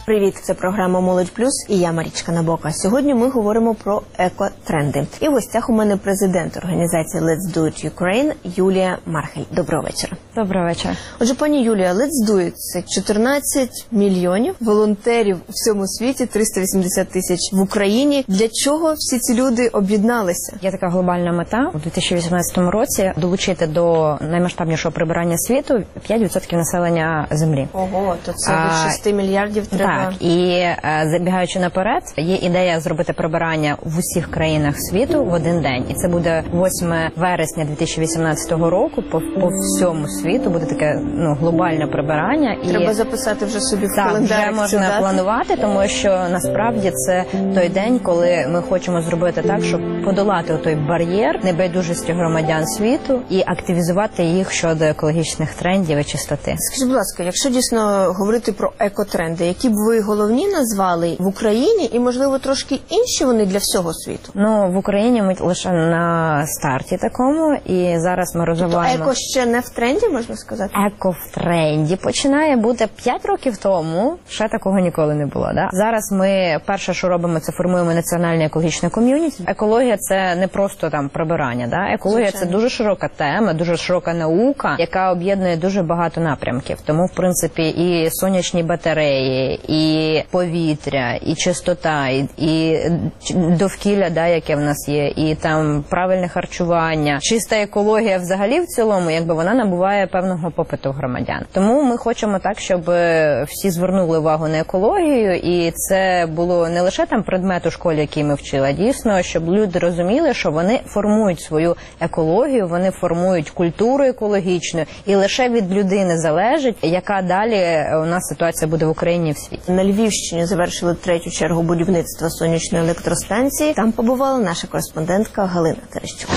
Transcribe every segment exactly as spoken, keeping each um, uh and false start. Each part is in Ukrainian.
Привіт, це програма «Молодь плюс» і я Марічка Набока. Сьогодні ми говоримо про екотренди. І в гостях у мене президент організації Let's Do It Ukraine Юлія Мархель. Доброго вечора. Доброго вечора. Отже, пані Юлія, Let's Do It – це чотирнадцять мільйонів волонтерів у всьому світі, триста вісімдесят тисяч в Україні. Для чого всі ці люди об'єдналися? Є така глобальна мета у дві тисячі вісімнадцятому році долучити до наймасштабнішого прибирання світу п'ять відсотків населення Землі. Ого, то це від шести мільярдів треба. Так, і забігаючи наперед, є ідея зробити прибирання в усіх країнах світу в один день. І це буде восьмого вересня дві тисячі вісімнадцятого року, по, по всьому світу буде таке ну, глобальне прибирання. Треба і... записати вже собі в так, календар. Так, вже можна планувати, тому що насправді це той день, коли ми хочемо зробити так, щоб подолати той бар'єр небайдужості громадян світу і активізувати їх щодо екологічних трендів і чистоти. Скажіть, будь ласка, якщо дійсно говорити про екотренди, які б ви головні назвали в Україні і, можливо, трошки інші вони для всього світу? Ну, в Україні ми лише на старті такому, і зараз ми розвиваємо... Тобто еко ще не в тренді, можна сказати? Еко в тренді починає бути п'ять років тому, ще такого ніколи не було. Да? Зараз ми перше, що робимо, це формуємо національне екологічне ком'юніті. Екологія – це не просто там прибирання. Да? Екологія – це дуже широка тема, дуже широка наука, яка об'єднує дуже багато напрямків. Тому, в принципі, і сонячні батареї, і повітря, і чистота, і, і довкілля, да, яке в нас є, і там правильне харчування. Чиста екологія взагалі в цілому, якби вона набуває певного попиту громадян. Тому ми хочемо так, щоб всі звернули увагу на екологію, і це було не лише там предмет у школі, який ми вчили, а дійсно, щоб люди розуміли, що вони формують свою екологію, вони формують культуру екологічну, і лише від людини залежить, яка далі у нас ситуація буде в Україні і в світі. На Львівщині завершили третю чергу будівництва сонячної електростанції. Там побувала наша кореспондентка Галина Терещук.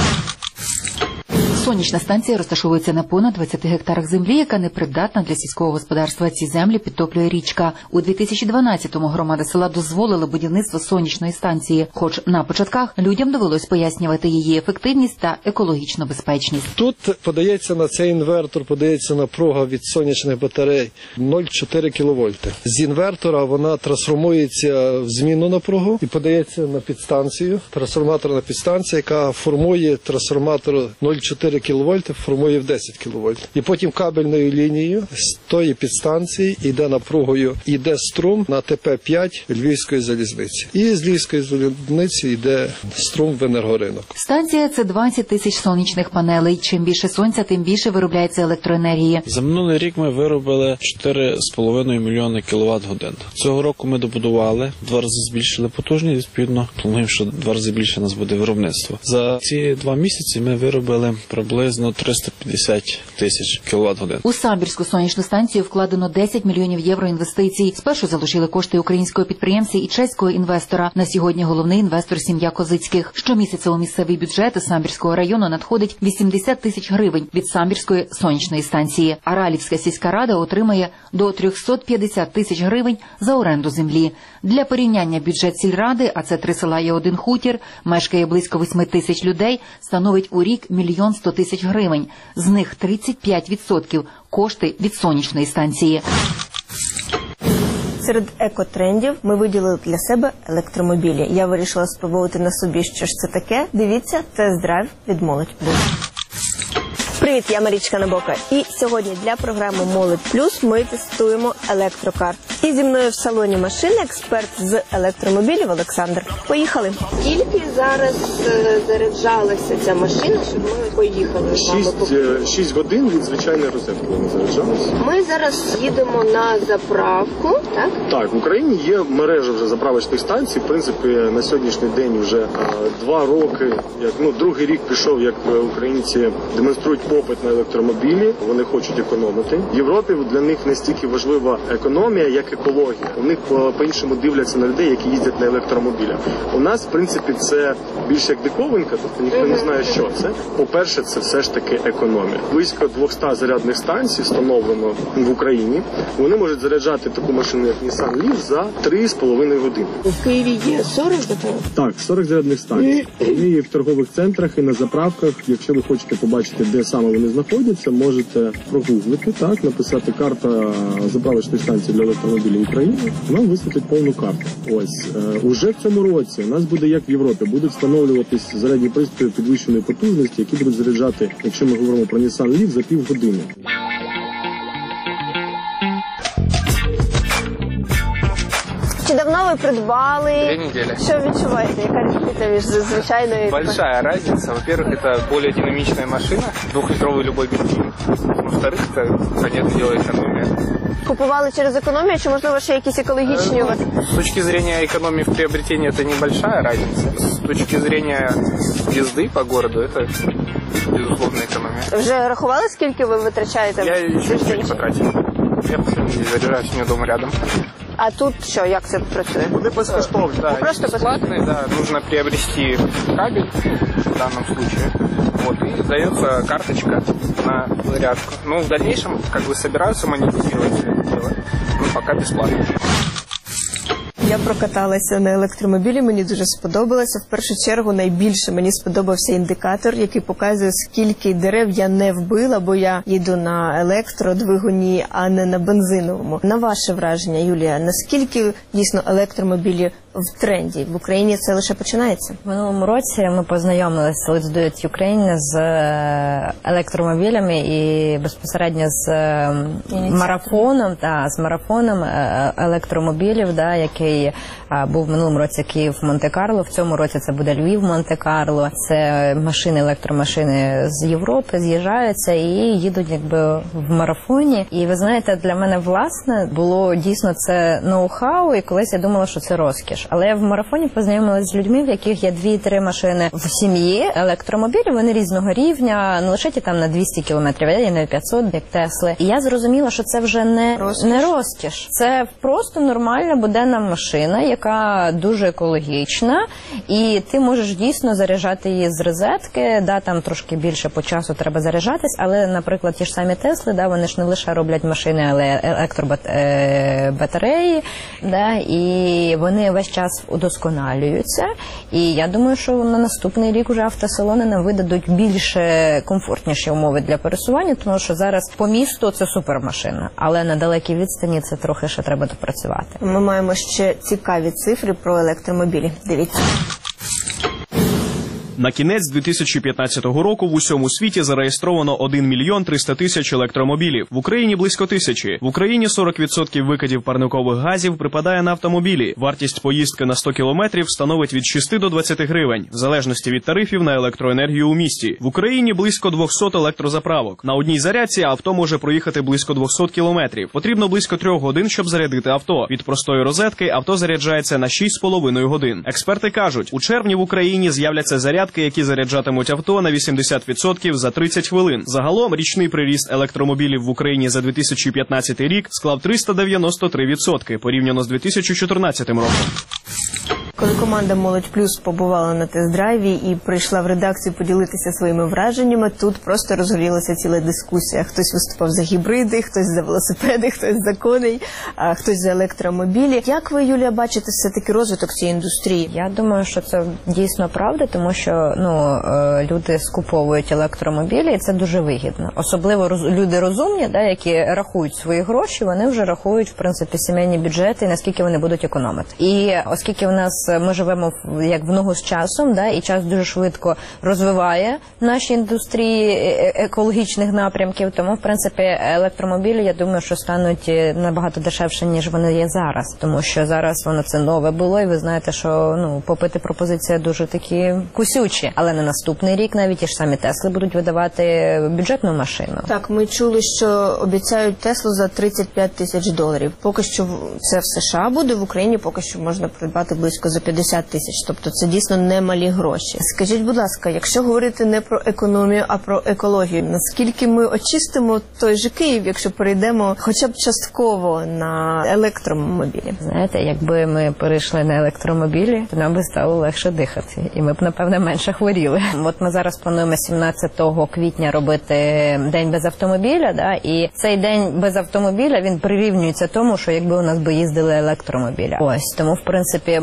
Сонячна станція розташовується на понад двадцяти гектарах землі, яка непридатна для сільського господарства. Ці землі підтоплює річка. У дві тисячі дванадцятому громада села дозволила будівництво сонячної станції, хоч на початках людям довелось пояснювати її ефективність та екологічну безпечність. Тут подається на цей інвертор, подається напруга від сонячних батарей нуль цілих чотири кіловольти. З інвертора вона трансформується в змінну напругу і подається на підстанцію, трансформаторна підстанція, яка формує трансформатор нуль цілих чотири кіловольти, формує в десять кіловольт. І потім кабельною лінією з тої підстанції йде напругою, йде струм на Те Пе п'ять Львівської залізниці. І з Львівської залізниці йде струм в енергоринок. Станція – це двадцять тисяч сонячних панелей. Чим більше сонця, тим більше виробляється електроенергії. За минулий рік ми виробили чотири з половиною мільйони кіловат-годин. Цього року ми добудували, два рази збільшили потужність, відповідно, плануємо, що два рази більше у нас буде виробництво. За ці два місяці ми виробили приблизно триста п'ятдесят тисяч кіловат-годин. У Самбірську сонячну станцію вкладено десять мільйонів євро інвестицій. Спершу залучили кошти українського підприємця і чеського інвестора. На сьогодні головний інвестор – сім'я Козицьких. Щомісяця у місцевий бюджет Самбірського району надходить вісімдесят тисяч гривень від Самбірської сонячної станції. А Ралівська сільська рада отримає до триста п'ятдесят тисяч гривень за оренду землі. Для порівняння бюджет сільради, а це три села і один хутір, мешкає близько восьми тисяч людей, становить у рік мільйон сто тисяч гривень. З них тридцять п'ять відсотків – кошти від сонячної станції. Серед екотрендів ми виділили для себе електромобілі. Я вирішила спробувати на собі, що ж це таке. Дивіться, тест-драйв від «Молодь плюс». Привіт, я Марічка Набока. І сьогодні для програми «Молодь плюс» ми тестуємо електрокар. І зі мною в салоні машини експерт з електромобілів Олександр. Поїхали. Скільки зараз е, заряджалася ця машина, щоб ми поїхали? шість годин від звичайної розетки вони заряджалися. Ми зараз їдемо на заправку, так? Так, в Україні є мережа вже заправочних станцій. В принципі, на сьогоднішній день вже а, два роки, як ну другий рік пішов, як українці демонструють попит на електромобілі. Вони хочуть економити. В Європі для них не стільки важлива економія, як екологія. У них по-іншому дивляться на людей, які їздять на електромобілях. У нас, в принципі, це більше як диковинка, тобто ніхто не знає, що це. По-перше, це все ж таки економія. Близько двохсот зарядних станцій встановлено в Україні. Вони можуть заряджати таку машину, як Nissan Leaf, за три з половиною години. В Києві є сорок заправок? Так, сорок зарядних станцій. Вони є в торгових центрах і на заправках. Якщо ви хочете побачити, де саме вони знаходяться, можете прогуглити, так, написати карта заправочної станції для електромобілів електромобілів України, нам висвітлять повну карту. Ось е, уже в цьому році у нас буде, як в Європі, будуть встановлюватись зарядні пристрої підвищеної потужності, які будуть заряджати, якщо ми говоримо про Nissan Leaf, за півгодини. Чи давно ви придбали? Две недели. Що відчуваєте? Яка різниця між звичайною? Большая разница. Во-первых, это более динамичная машина, двухлитровый любой бензин. Во-вторых, это, понятное дело, экономия. Купували через економію, чи можливо ще якісь екологічні у вас? С точки зрения экономии в приобретении это небольшая разница. С точки зрения езды по городу это безусловно экономия. Вже рахували, скільки ви витрачаєте? Я еще ничего не потратил. Я постоянно заряжаюсь, у меня дома рядом. А тут що, як це працює? Вони безкоштовні. Да, просто бесплатный, да, нужно приобрести кабель в данном случае. Вот, и дается карточка на зарядку. Ну, в дальнейшем, как бы, собираются монетизировать это дело, но пока бесплатно. Я прокаталася на електромобілі, мені дуже сподобалося. В першу чергу найбільше мені сподобався індикатор, який показує, скільки дерев я не вбила, бо я їду на електродвигуні, а не на бензиновому. На ваше враження, Юлія, наскільки дійсно електромобілі в тренді? В Україні це лише починається? В минулому році ми познайомилися Let's Do It Ukraine з електромобілями і безпосередньо з марафоном, та, з марафоном електромобілів, да, який був в минулому році Київ Монте-Карло, в цьому році це буде Львів Монте-Карло. Це машини, електромашини з Європи з'їжджаються і їдуть якби в марафоні. І ви знаєте, для мене власне було дійсно це ноу-хау, і колись я думала, що це розкіш. Але я в марафоні познайомилася з людьми, в яких є дві-три машини в сім'ї, електромобілі, вони різного рівня, не лише ті там на двісті кілометрів, а є на п'ятсот, як Тесли. І я зрозуміла, що це вже не розкіш. не розкіш. Це просто нормальна буденна машина, яка дуже екологічна, і ти можеш дійсно заряджати її з розетки, да, там трошки більше по часу треба заряджатись, але, наприклад, ті ж самі Тесли, да, вони ж не лише роблять машини, але електробатареї, да, і вони весь час удосконалюються. І я думаю, що на наступний рік вже автосалони нам видадуть більше комфортніші умови для пересування, тому що зараз по місту це супермашина, але на далекій відстані це трохи ще треба допрацювати. Ми маємо ще цікаві цифри про електромобілі. Дивіться. На кінець дві тисячі п'ятнадцятого року в усьому світі зареєстровано один мільйон триста тисяч електромобілів. В Україні близько тисячі. В Україні сорок відсотків викидів парникових газів припадає на автомобілі. Вартість поїздки на сто кілометрів становить від шести до двадцяти гривень, в залежності від тарифів на електроенергію у місті. В Україні близько двісті електрозаправок. На одній зарядці авто може проїхати близько двісті кілометрів. Потрібно близько трьох годин, щоб зарядити авто. Від простої розетки авто заряджається на шість з половиною годин. Експерти кажуть, у червні в Україні з'являться зарядки, які заряджатимуть авто на вісімдесят відсотків за тридцять хвилин. Загалом річний приріст електромобілів в Україні за дві тисячі п'ятнадцятий рік склав триста дев'яносто три відсотки порівняно з дві тисячі чотирнадцятим роком. Коли команда «Молодь Плюс» побувала на тест-драйві і прийшла в редакцію поділитися своїми враженнями, тут просто розгорілася ціла дискусія. Хтось виступав за гібриди, хтось за велосипеди, хтось за коней, а хтось за електромобілі. Як ви, Юлія, бачите все-таки розвиток цієї індустрії? Я думаю, що це дійсно правда, тому що ну, люди скуповують електромобілі, і це дуже вигідно. Особливо роз, люди розумні, да, які рахують свої гроші, вони вже рахують, в принципі, сімейні бюджети, наскільки вони будуть економити. І оскільки в нас ми живемо як в ногу з часом, да, і час дуже швидко розвиває наші індустрії екологічних напрямків, тому, в принципі, електромобілі, я думаю, що стануть набагато дешевше, ніж вони є зараз. Тому що зараз воно це нове було, і ви знаєте, що ну, попит і пропозиція дуже такі кусючі. Але на наступний рік навіть ті ж самі Тесли будуть видавати бюджетну машину. Так, ми чули, що обіцяють Теслу за тридцять п'ять тисяч доларів. Поки що це в США буде, в Україні поки що можна придбати близько за п'ятдесят тисяч. Тобто це дійсно немалі гроші. Скажіть, будь ласка, якщо говорити не про економію, а про екологію, наскільки ми очистимо той же Київ, якщо перейдемо хоча б частково на електромобілі? Знаєте, якби ми перейшли на електромобілі, то нам би стало легше дихати. І ми б, напевне, менше хворіли. От ми зараз плануємо сімнадцятого квітня робити день без автомобіля, да, і цей день без автомобіля, він прирівнюється тому, що якби у нас би їздили електромобіля. Ось, тому, в принципі, ми можемо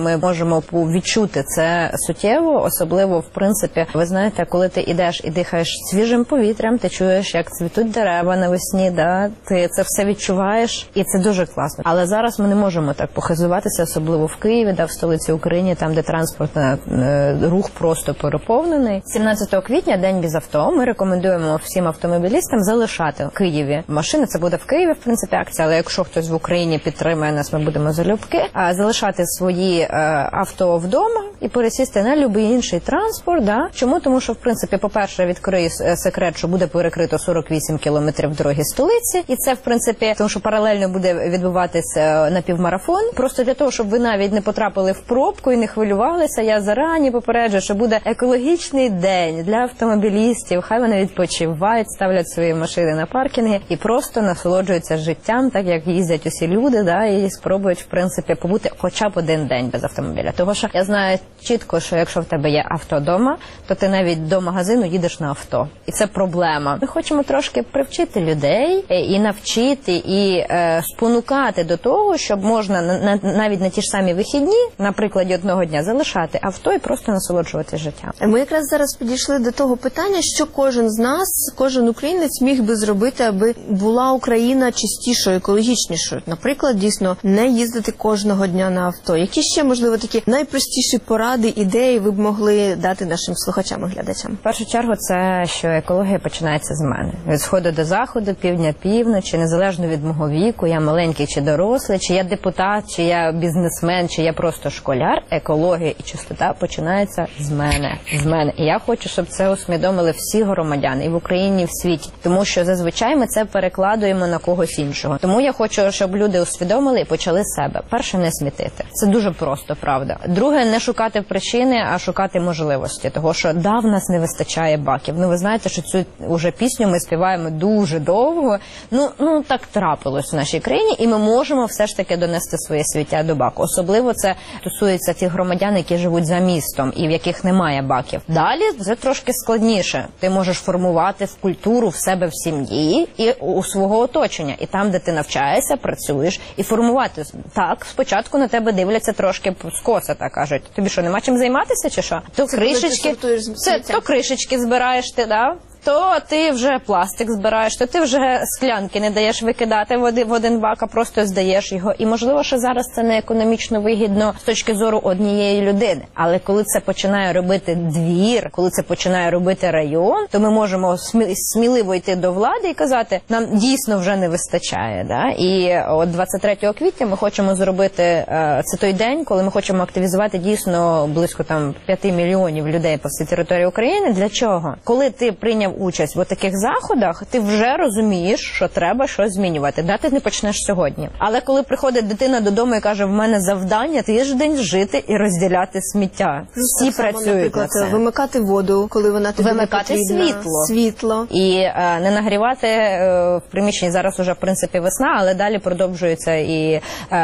можемо відчути це суттєво, особливо, в принципі, ви знаєте, коли ти йдеш і дихаєш свіжим повітрям, ти чуєш, як цвітуть дерева навесні, да? Ти це все відчуваєш, і це дуже класно. Але зараз ми не можемо так похизуватися, особливо в Києві, да, в столиці України, там, де транспортний е, рух просто переповнений. сімнадцятого квітня, день без авто, ми рекомендуємо всім автомобілістам залишати в Києві машини. Це буде в Києві, в принципі, акція, але якщо хтось в Україні підтримує нас, ми будемо залюбки. А залишати свої е, авто вдома і пересісти на будь-який інший транспорт. Да? Чому? Тому що, в принципі, по-перше, відкрию секрет, що буде перекрито сорок вісім кілометрів дороги столиці. І це, в принципі, тому що паралельно буде відбуватися напівмарафон. Просто для того, щоб ви навіть не потрапили в пробку і не хвилювалися, я зарані попереджую, що буде екологічний день для автомобілістів. Хай вони відпочивають, ставлять свої машини на паркінги і просто насолоджуються життям, так як їздять усі люди, да, і спробують, в принципі, побути хоча б один день без автомобіля. Тому що я знаю чітко, що якщо в тебе є авто вдома, то ти навіть до магазину їдеш на авто. І це проблема. Ми хочемо трошки привчити людей і навчити, і е, спонукати до того, щоб можна на, на, навіть на ті ж самі вихідні, на прикладі одного дня, залишати авто і просто насолоджуватися життям. Ми якраз зараз підійшли до того питання, що кожен з нас, кожен українець міг би зробити, аби була Україна чистішою, екологічнішою. Наприклад, дійсно, не їздити кожного дня на авто. Які ще, можливо, такі найпростіші поради, ідеї ви б могли дати нашим слухачам і глядачам? В першу чергу, це, що екологія починається з мене. Від сходу до заходу, півдня, півночі, незалежно від мого віку, я маленький чи дорослий, чи я депутат, чи я бізнесмен, чи я просто школяр, екологія і чистота починається з мене. З мене. І я хочу, щоб це усвідомили всі громадяни і в Україні, і в світі. Тому що зазвичай ми це перекладуємо на когось іншого. Тому я хочу, щоб люди усвідомили і почали з себе. Перше, не смітити. Це дуже просто, правда. Друге, не шукати причини, а шукати можливості. Того, що да, в нас не вистачає баків. Ну, ви знаєте, що цю уже пісню ми співаємо дуже довго. Ну, ну так трапилось в нашій країні, і ми можемо все ж таки донести своє сміття до баку. Особливо це стосується тих громадян, які живуть за містом і в яких немає баків. Далі вже трошки складніше. Ти можеш формувати в культуру в себе в сім'ї і у свого оточення. І там, де ти навчаєшся, працюєш, і формувати. Так, спочатку на тебе дивляться трошки скоса, так кажуть. Тобі що, нема чим займатися чи що? То це кришечки, це, то кришечки збираєш ти, да? То ти вже пластик збираєш, то ти вже склянки не даєш викидати в один бак, а просто здаєш його. І, можливо, що зараз це не економічно вигідно з точки зору однієї людини. Але коли це починає робити двір, коли це починає робити район, то ми можемо сміливо йти до влади і казати, нам дійсно вже не вистачає. Да? І от двадцять третього квітня ми хочемо зробити, це той день, коли ми хочемо активізувати дійсно близько там п'яти мільйонів людей по всій території України. Для чого? Коли ти прийняв участь в таких заходах, ти вже розумієш, що треба щось змінювати. Да, ти не почнеш сьогодні. Але коли приходить дитина додому і каже, в мене завдання тиждень жити і розділяти сміття. Всі так працюють само, наприклад, на це. Вимикати воду, коли вона тобі Вимикати не потрібна. світло. Світло. І е, не нагрівати е, в приміщенні. Зараз уже, в принципі, весна, але далі продовжується і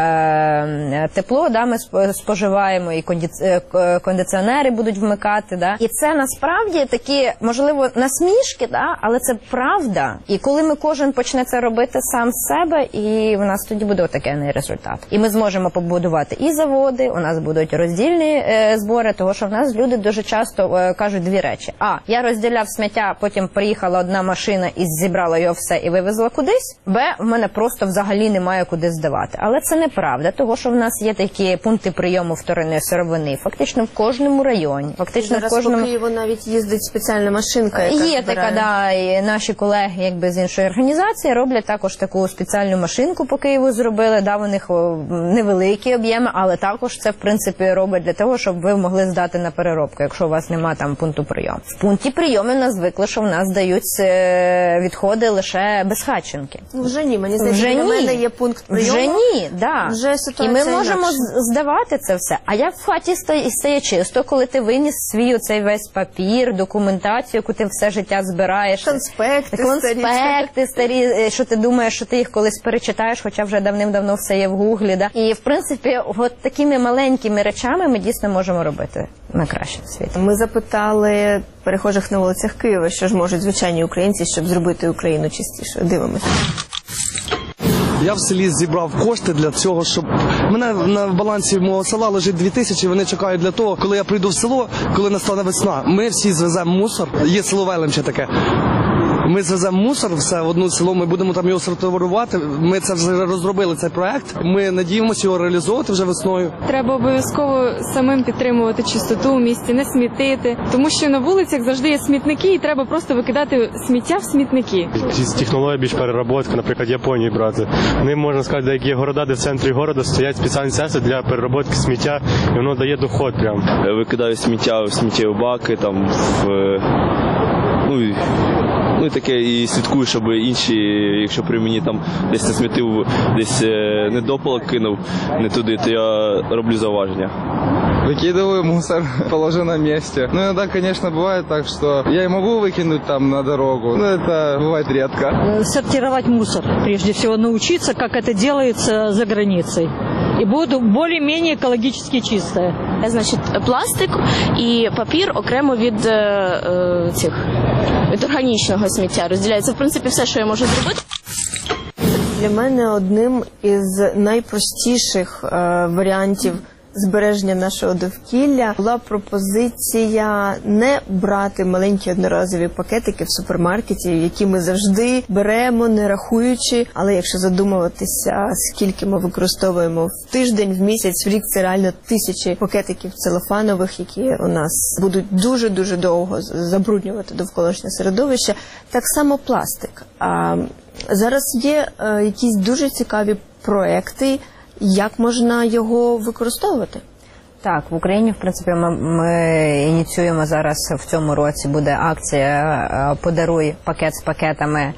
е, тепло, да, ми споживаємо, і кондиці... кондиціонери будуть вмикати. Да. І це насправді такі, можливо, насмішки, да, але це правда. І коли ми кожен почне це робити сам з себе, і в нас тоді буде отакий результат. І ми зможемо побудувати і заводи, у нас будуть роздільні е, збори, того що в нас люди дуже часто е, кажуть дві речі. А, я розділяв сміття, потім приїхала одна машина і зібрала його все і вивезла кудись. Б, в мене просто взагалі немає куди здавати. Але це неправда, того що в нас є такі пункти прийому вторинної сировини, фактично в кожному районі. Фактично зараз в кожному... по Києву навіть їздить спеціальна машинка, яка Є така, да, і наші колеги, якби з іншої організації, роблять також таку спеціальну машинку по Києву зробили, да, у них невеликі об'єми, але також це, в принципі, роблять для того, щоб ви могли здати на переробку, якщо у вас немає там пункту прийому. В пункті прийому в нас звикли, що в нас дають відходи лише без хатченки. Ну, вже ні, мені здається, для мене є пункт прийому. Вже ні, да. Вже ситуація і ми можемо інакше. здавати це все. А як в хаті стає, стає чисто, коли ти виніс свій оцей весь папір, документацію, яку ти все життя збираєш. Конспекти, Конспекти старі, що ти думаєш, що ти їх колись перечитаєш, хоча вже давним-давно все є в гуглі. Да? І, в принципі, от такими маленькими речами ми дійсно можемо робити найкраще в світі. Ми запитали перехожих на вулицях Києва, що ж можуть звичайні українці, щоб зробити Україну чистішою. Дивимося. Я в селі зібрав кошти для цього, щоб... Мене на балансі мого села лежить дві тисячі, вони чекають для того, коли я прийду в село, коли настане весна. Ми всі звеземо мусор, є село Велимче таке. Ми звеземо мусор все в одне село, ми будемо там його сортувати. Ми це вже розробили, цей проект. Ми надіємося його реалізовувати вже весною. Треба обов'язково самим підтримувати чистоту в місті, не смітити. Тому що на вулицях завжди є смітники і треба просто викидати сміття в смітники. Технологія більш переробки, наприклад, Японії брати. Ми, можна сказати, деякі є города, де в центрі міста стоять спеціальні центри для переробки сміття, і воно дає доход прям. Викидаю сміття в сміттєві баки, там, в... ну, і... Ну і таке, і слідкую, щоб інші, якщо при мені там десь не смітив, десь недопалок кинув не туди, то я роблю зауваження. Выкидываю мусор, положу на месте. Ну, иногда, конечно, бывает так, что я и могу выкинуть там на дорогу, но это бывает редко. Сортировать мусор, прежде всего научиться, как это делается за границей. И буду более-менее экологически чистая. Значить, пластик і папір окремо від е, цих, від органічного сміття розділяється. В принципі, все, що я можу зробити. Для мене одним із найпростіших е, варіантів збереження нашого довкілля була пропозиція не брати маленькі одноразові пакетики в супермаркеті, які ми завжди беремо, не рахуючи. Але якщо задумуватися, скільки ми використовуємо в тиждень, в місяць, в рік, це реально тисячі пакетиків целофанових, які у нас будуть дуже-дуже довго забруднювати довколишнє середовище. Так само пластик. А зараз є е, якісь дуже цікаві проекти, як можна його використовувати? Так, в Україні, в принципі, ми, ми ініціюємо зараз в цьому році, буде акція «Подаруй пакет з пакетами»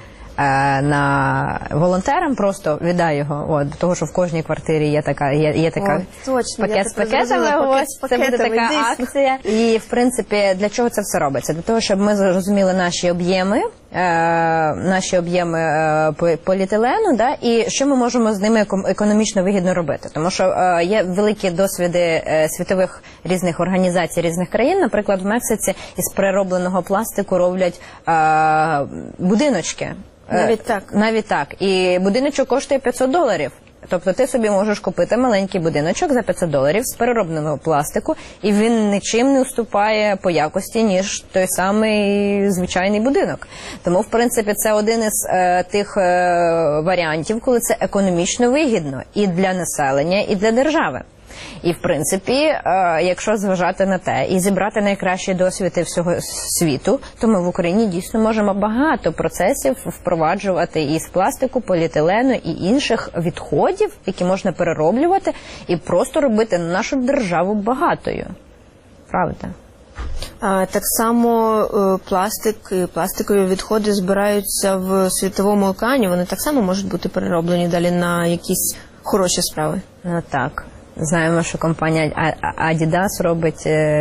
на волонтерам, просто віддай його, от, того, що в кожній квартирі є така, є, є така О, точно, пакет з пакетами, пакет ось, це буде така дійсно. акція. І, в принципі, для чого це все робиться? Для того, щоб ми зрозуміли наші об'єми, е, наші об'єми е, поліетилену, да, і що ми можемо з ними економічно вигідно робити. Тому що е, є великі досвіди е, світових різних організацій, різних країн. Наприклад, в Мексиці із переробленого пластику роблять е, будиночки. Навіть так. Навіть так. І будиночок коштує п'ятсот доларів. Тобто ти собі можеш купити маленький будиночок за п'ятсот доларів з переробленого пластику, і він нічим не уступає по якості, ніж той самий звичайний будинок. Тому, в принципі, це один із е, тих е, варіантів, коли це економічно вигідно і для населення, і для держави. І, в принципі, е, якщо зважати на те і зібрати найкращі досвіди всього світу, то ми в Україні дійсно можемо багато процесів впроваджувати із пластику, поліетилену і інших відходів, які можна перероблювати, і просто робити нашу державу багатою. Правда? А, так само е, пластик і пластикові відходи збираються в світовому океані. Вони так само можуть бути перероблені далі на якісь хороші справи. Ну, так. Знаємо, що компанія Adidas робить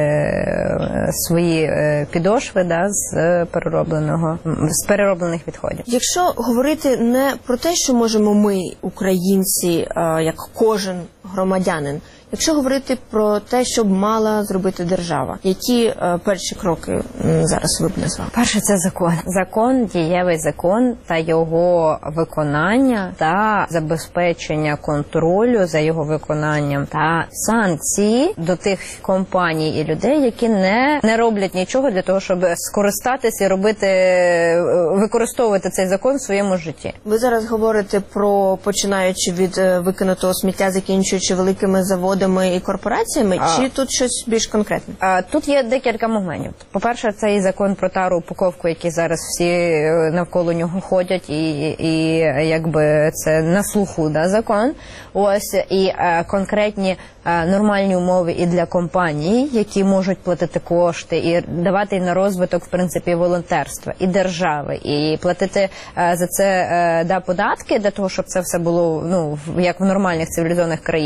е, свої е, підошви, да, з переробленого, з перероблених відходів. Якщо говорити не про те, що можемо ми, українці, е, як кожен громадянин, якщо говорити про те, що б мала зробити держава, які е, перші кроки м, зараз ви б назвали? Перше – це закон. Закон, дієвий закон та його виконання та забезпечення контролю за його виконанням та санкції до тих компаній і людей, які не, не роблять нічого для того, щоб скористатися і робити, використовувати цей закон в своєму житті. Ви зараз говорите про, починаючи від е, викинутого сміття, закінчуючи великими заводами і корпораціями, а, чи тут щось більш конкретне? А, тут є декілька моментів. По-перше, це і закон про тару упаковку, який зараз всі навколо нього ходять, і, і якби це на слуху, да, закон. Ось, і а, конкретні а, нормальні умови і для компаній, які можуть платити кошти і давати на розвиток, в принципі, волонтерства і держави, і платити а, за це а, да, податки для того, щоб це все було, ну, як в нормальних цивілізованих країнах.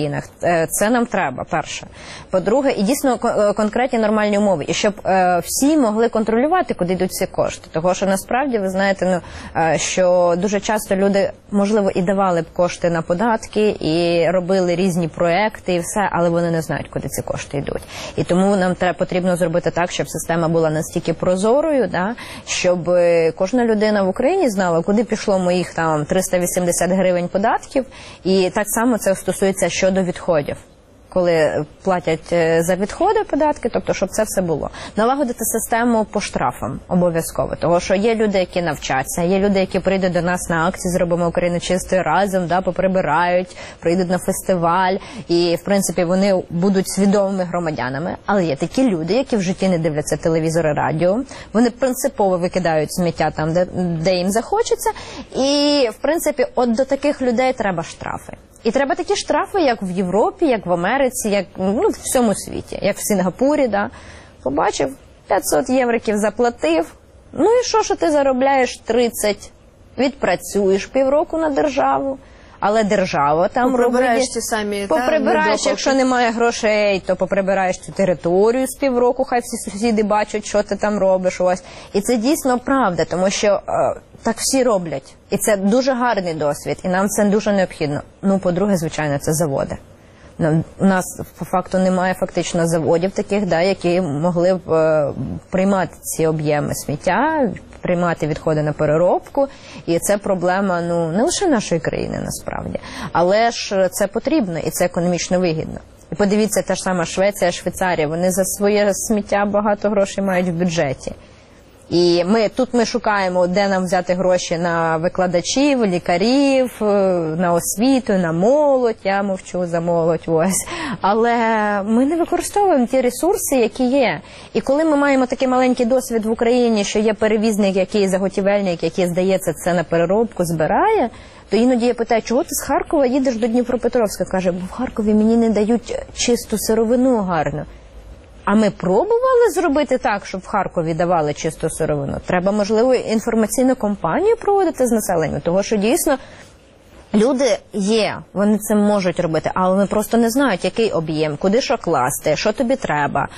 країнах. Це нам треба, перше. По-друге, і дійсно конкретні нормальні умови. І щоб всі могли контролювати, куди йдуть ці кошти. Тому що насправді, ви знаєте, ну, що дуже часто люди, можливо, і давали б кошти на податки, і робили різні проекти, і все, але вони не знають, куди ці кошти йдуть. І тому нам треба, потрібно зробити так, щоб система була настільки прозорою, да, щоб кожна людина в Україні знала, куди пішло моїх там триста вісімдесят гривень податків, і так само це стосується щодо відходів. Коли платять за відходи податки, тобто, щоб це все було. Налагодити систему по штрафам обов'язково. Тому що є люди, які навчаться, є люди, які прийдуть до нас на акції «Зробимо Україну чистою разом», да, поприбирають, прийдуть на фестиваль, і, в принципі, вони будуть свідомими громадянами. Але є такі люди, які в житті не дивляться телевізор і радіо, вони принципово викидають сміття там, де, де їм захочеться, і, в принципі, от до таких людей треба штрафи. І треба такі штрафи, як в Європі, як в Америці, як ну, в всьому світі, як в Сінгапурі, да. Побачив, п'ятсот євриків заплатив, ну і що, що ти заробляєш тридцять, відпрацюєш півроку на державу, але держава там поприбираєш робить... ті самі, поприбираєш, та, якщо немає грошей, то поприбираєш цю територію з півроку, хай всі сусіди бачать, що ти там робиш. Ось. І це дійсно правда, тому що е, так всі роблять. І це дуже гарний досвід, і нам це дуже необхідно. Ну, по-друге, звичайно, це заводи. У нас, по факту, немає фактично заводів таких, да, які могли б е, приймати ці об'єми сміття, приймати відходи на переробку. І це проблема, ну, не лише нашої країни, насправді. Але ж це потрібно, і це економічно вигідно. І подивіться, та ж сама Швеція, Швейцарія, вони за своє сміття багато грошей мають в бюджеті. І ми, тут ми шукаємо, де нам взяти гроші на викладачів, лікарів, на освіту, на молодь, я мовчу за молодь, ось. Але ми не використовуємо ті ресурси, які є. І коли ми маємо такий маленький досвід в Україні, що є перевізник, який заготівельник, який, здається, це на переробку збирає, то іноді я питаю, чого ти з Харкова їдеш до Дніпропетровська? Каже, бо в Харкові мені не дають чисту сировину гарно. А ми пробували зробити так, щоб в Харкові давали чисту сировину? Треба, можливо, інформаційну кампанію проводити з населенням, тому що дійсно люди є, вони це можуть робити, але вони просто не знають, який об'єм, куди що класти, що тобі треба.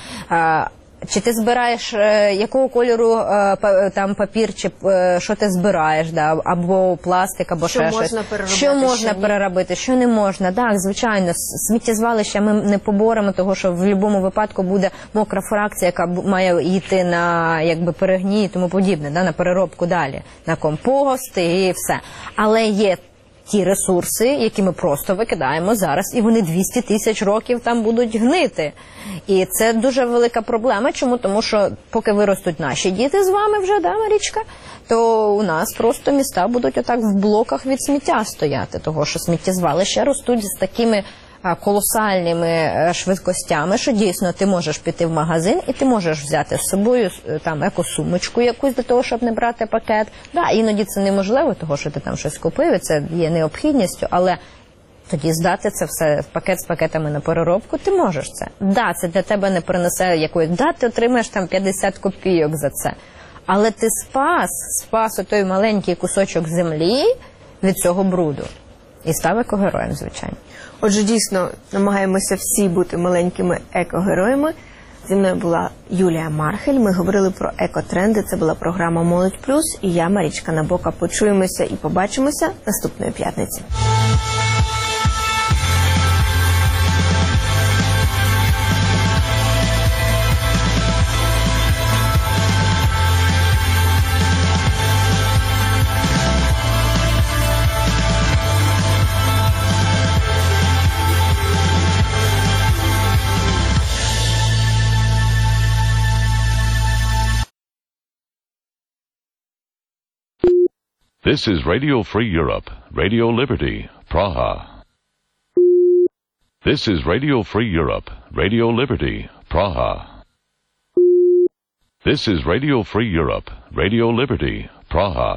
Чи ти збираєш, якого кольору там папір, чи що ти збираєш, да, або пластик, або що ще щось. Що можна що переробити, що не можна. Так, звичайно, сміттєзвалища ми не поборемо, того що в будь-якому випадку буде мокра фракція, яка має йти на якби перегній і тому подібне, да, на переробку далі, на компост і все. Але є ті ресурси, які ми просто викидаємо зараз, і вони двісті тисяч років там будуть гнити. І це дуже велика проблема. Чому? Тому що поки виростуть наші діти з вами вже, да, Марічка, то у нас просто міста будуть отак в блоках від сміття стояти, того що сміттєзвалища ростуть з такими колосальними швидкостями, що дійсно ти можеш піти в магазин і ти можеш взяти з собою там екосумочку якусь для того, щоб не брати пакет. Да, іноді це неможливо, того що ти там щось купив, і це є необхідністю, але тоді здати це все, пакет з пакетами на переробку, ти можеш це. Да, це для тебе не принесе якоїсь, да, ти отримаєш там п'ятдесят копійок за це. Але ти спас, спас отой маленький кусочок землі від цього бруду. І став екогероєм, звичайно. Отже, дійсно, намагаємося всі бути маленькими екогероями. Зі мною була Юлія Мархель. Ми говорили про екотренди. Це була програма «Молодь плюс». І я, Марічка Набока. Почуємося і побачимося наступної п'ятниці. This is Radio Free Europe, Radio Liberty, Praha. This is Radio Free Europe, Radio Liberty, Praha. This is Radio Free Europe, Radio Liberty, Praha.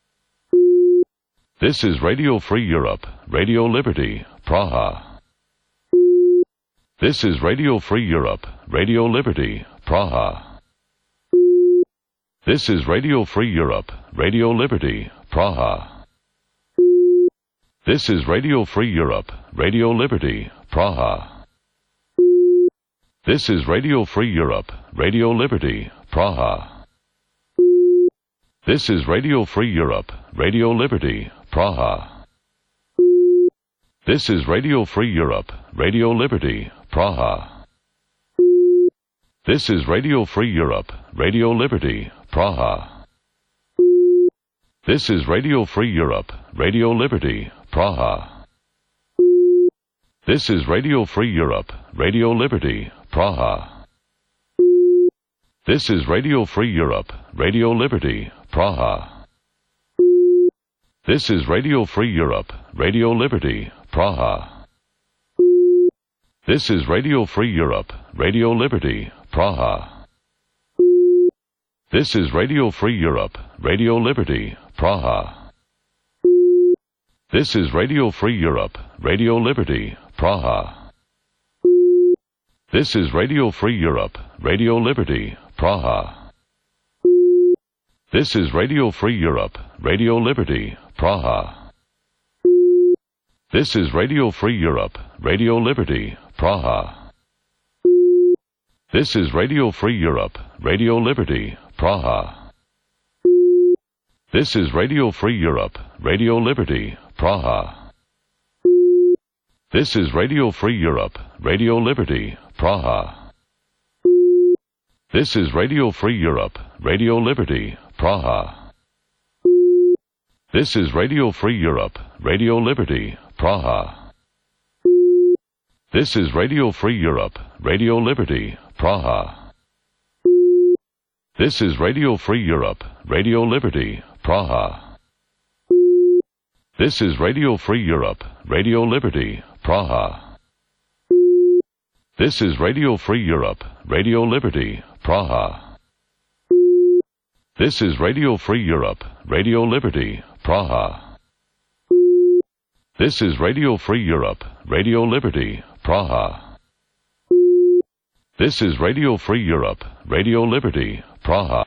This is Radio Free Europe, Radio Liberty, Praha. This is Radio Free Europe, Radio Liberty, Praha. This is Radio Free Europe, Radio Liberty, Praha. This is Radio Free Europe, Radio Liberty, Praha. This is Radio Free Europe, Radio Liberty, Praha. This is Radio Free Europe, Radio Liberty, Praha. This is Radio Free Europe, Radio Liberty, Praha. This is Radio Free Europe, Radio Liberty, Praha. This is Radio Free Europe, Radio Liberty, Praha. This is Radio Free Europe, Radio Liberty, Praha. This is Radio Free Europe, Radio Liberty, Praha. This is Radio Free Europe, Radio Liberty, Praha. This is Radio Free Europe, Radio Liberty, Praha. This is Radio Free Europe, Radio Liberty, Praha. This is Radio Free Europe, Radio Liberty, Praha. This is Radio Free Europe, Radio Liberty, Praha. This is Radio Free Europe, Radio Liberty, Praha. This is Radio Free Europe, Radio Liberty, Praha. This is Radio Free Europe, Radio Liberty, Praha. This is Radio Free Europe, Radio Liberty, Praha. This is Radio Free Europe, Radio Liberty, Praha. This is Radio Free Europe, Radio Liberty, Praha. This is Radio Free Europe, Radio Liberty, Praha. This is Radio Free Europe, Radio Liberty, Praha. This is Radio Free Europe, Radio Liberty, Praha. This is Radio Free Europe, Radio Liberty, Praha. This is Radio Free Europe, Radio Liberty, Praha. This is Radio Free Europe, Radio Liberty, Praha. This is Radio Free Europe, Radio Liberty, Praha. This is Radio Free Europe, Radio Liberty, Praha.